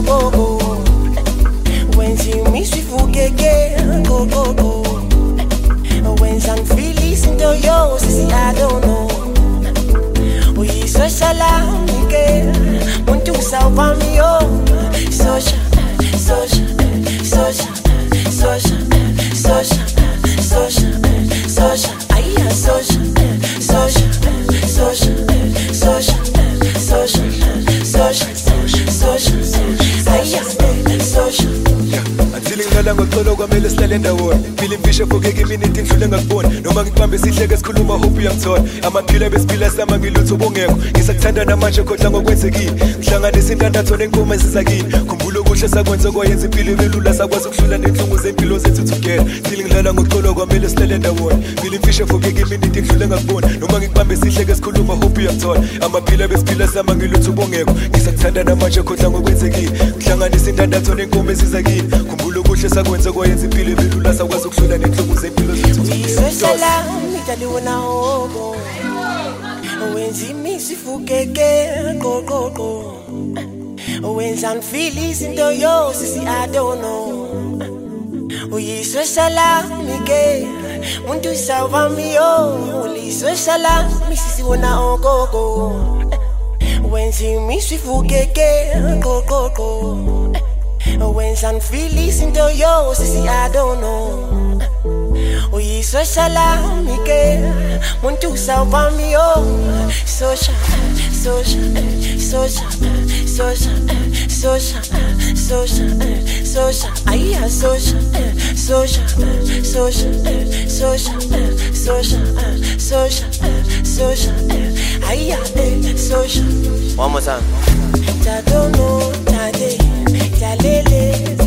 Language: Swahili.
go go. When she me she forget go go go. When some feelings into yo, see I don't know. We social again, want to solve me oh. Social, social, social, social, social, social, social. Aye, social, social, social, social, social, social, social. Aye, social. Ngilala ngoxolo kwamele sihlale ndawonye phila imfisha fogeke iminute ngidlule ngakubona noma ngibambe sihleke sikhuluma hope uyangithola amaphila besiphila sama ngilutho bongekho ngisakuthanda namanje khodla ngokwenzekile ngihlanganisa intandatho nenkomo ezizakini khumbula okuhle sakwenza kwayenza impilo ibelula sakwazi ukuhlula nenhlungu zempilo zethu together phila ngilala ngoxolo kwamele sihlale ndawonye phila imfisha fogeke iminute ngidlule ngakubona noma ngibambe sihleke sikhuluma hope uyangithola amaphila besiphila sama ngilutho bongekho ngisakuthanda namanje khodla ngokwenzekile ngihlanganisa intandatho nenkomo ezizakini khumbula okuhle sakwenza kwayenza impilo ibelula sakwazi ukuhlula nenhlungu zempilo zethu Isoshala mitaliona hobo Wenzi misi fukeke go go go When some feelings into yo sisi I don't know Isoshala mike Muntu salva mi yo Isoshala misi wana go go Wenzi misi fukeke go go go When some feelings into yo, sissy, I don't know. We social, Mike. Want to solve me, oh. Social, social, social, social, social, social, social. Aye, social, social, social, social, social, social, social. Aye, social. One more time. I don't know, Jalele.